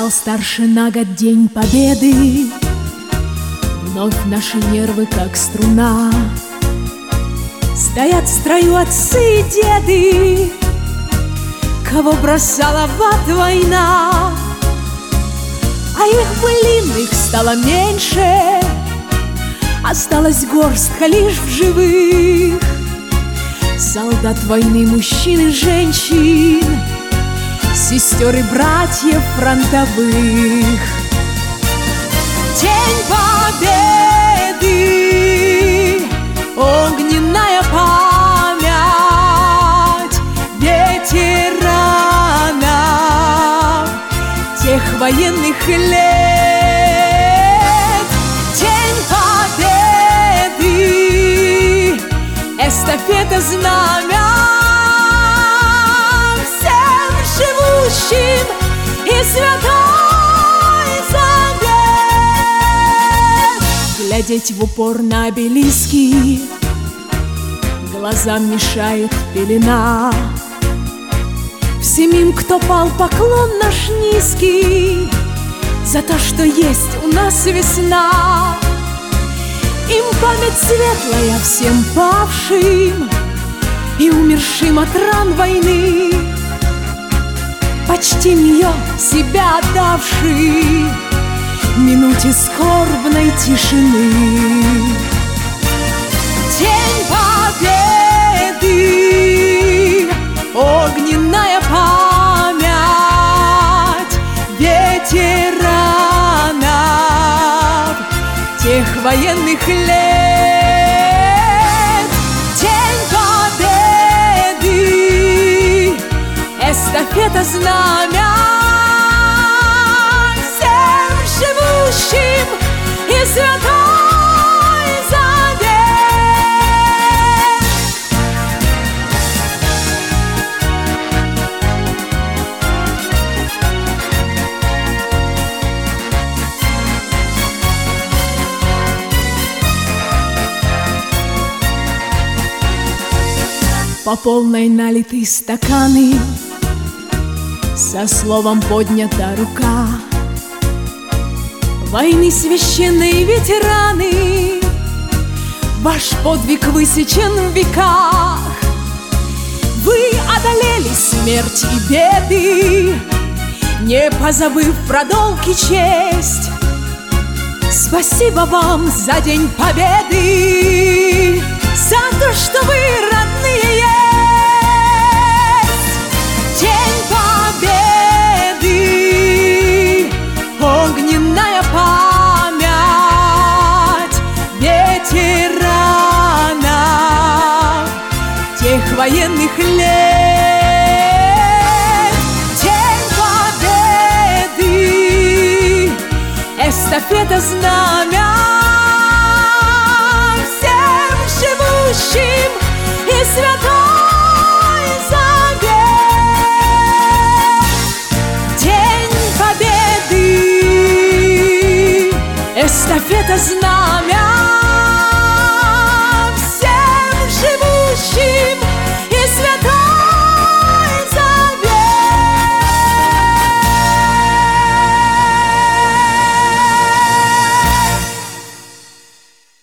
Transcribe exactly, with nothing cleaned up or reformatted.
Стал старше на год День Победы, вновь наши нервы как струна. Стоят в строю отцы и деды, кого бросала в ад война. А их былинных стало меньше, осталась горстка лишь в живых. Солдат войны, мужчин и женщин, сестер и братьев фронтовых. День Победы, огненная память ветеранов тех военных лет. День Победы, эстафета знамя всем живущим и святой завет. Глядеть в упор на обелиски глазам мешает пелена. Всем им, кто пал, поклон наш низкий за то, что есть у нас весна. Им память светлая всем павшим и умершим от ран войны, почти нее себя отдавший минуте скорбной тишины. День Победы, огненная память ветеранов тех военных лет. День Победы, эстафета знамя всем живущим и святой завет. По полной налиты стаканы, со словом поднята рука. Войны священные ветераны, ваш подвиг высечен в веках. Вы одолели смерть и беды, не позабыв про долг и честь. Спасибо вам за День Победы, за то, что вы родные есть. День Победы, огненная память ветеранов тех военных лет. День Победы, эстафета знамя всем живущим и святой завет. День Победы, эстафета знамя